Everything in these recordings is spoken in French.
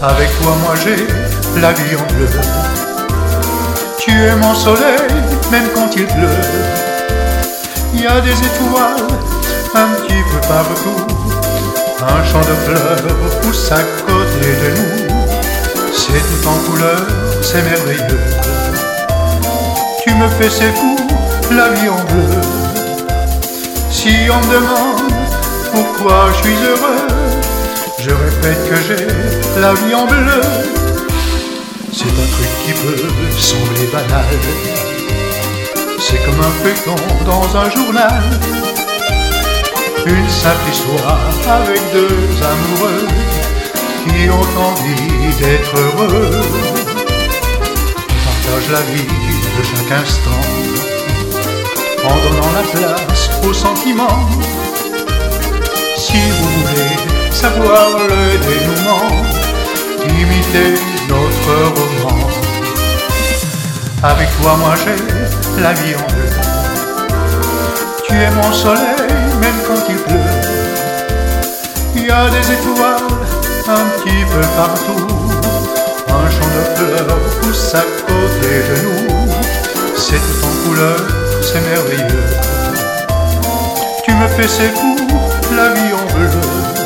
Avec toi moi j'ai la vie en bleu. Tu es mon soleil même quand il pleut. Il y a des étoiles un petit peu partout. Un champ de fleurs pousse à côté de nous. C'est tout en couleur, c'est merveilleux. Tu me fais c'est fou, la vie en bleu. Si on me demande pourquoi je suis heureux, je répète que j'ai la vie en bleu. C'est un truc qui peut sembler banal. C'est comme un feuilleton dans un journal. Une simple histoire avec deux amoureux qui ont envie d'être heureux. On partage la vie de chaque instant en donnant la place aux sentiments. Si vous voulez savoir le dénouement, imitez notre roman. Avec toi moi j'ai la vie en bleu. Tu es mon soleil même quand il pleut. Il y a des étoiles un petit peu partout. Un champ de fleurs pousse à côté de nous. C'est tout en couleur, c'est merveilleux. Tu me fais c'est fou, la vie en bleu.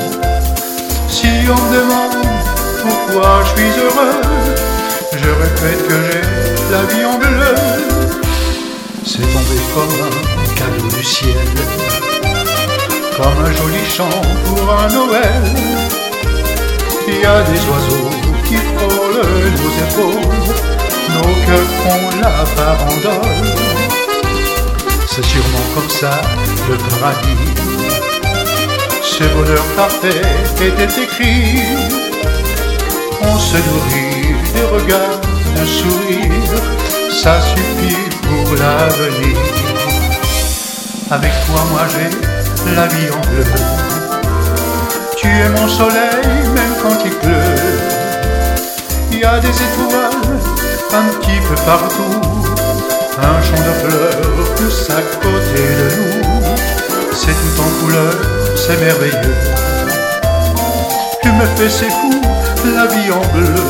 Si on me demande pourquoi je suis heureux, je répète que j'ai la vie en bleu. C'est tombé comme un cadeau du ciel, comme un joli chant pour un Noël. Il y a des oiseaux qui frôlent nos épaules, nos cœurs font la farandole. C'est sûrement comme ça le paradis. Ce bonheur parfait était écrit. On se nourrit des regards, de sourires, ça suffit pour l'avenir. Avec toi moi j'ai la vie en bleu. Tu es mon soleil même quand il pleut. Il y a des étoiles un petit peu partout. Un champ de fleurs pousse à côté de nous. C'est tout en couleur, c'est merveilleux. Tu me fais c'est fou, la vie en bleu.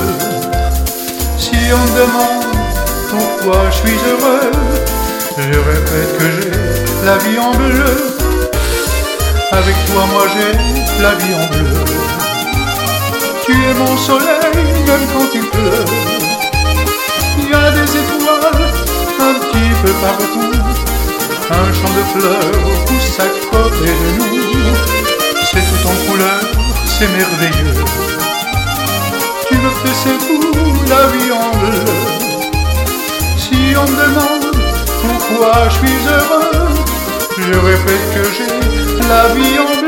Si on me demande pourquoi je suis heureux, je répète que j'ai la vie en bleu. Avec toi moi j'ai la vie en bleu. Tu es mon soleil même quand il pleut. Il y a des étoiles un petit peu partout. Un champ de fleurs pousse à côté de nous. C'est tout en couleur, c'est merveilleux. Tu me fais c'est fou, la vie en bleu. Si on me demande pourquoi je suis heureux, je répète que j'ai la vie en bleu.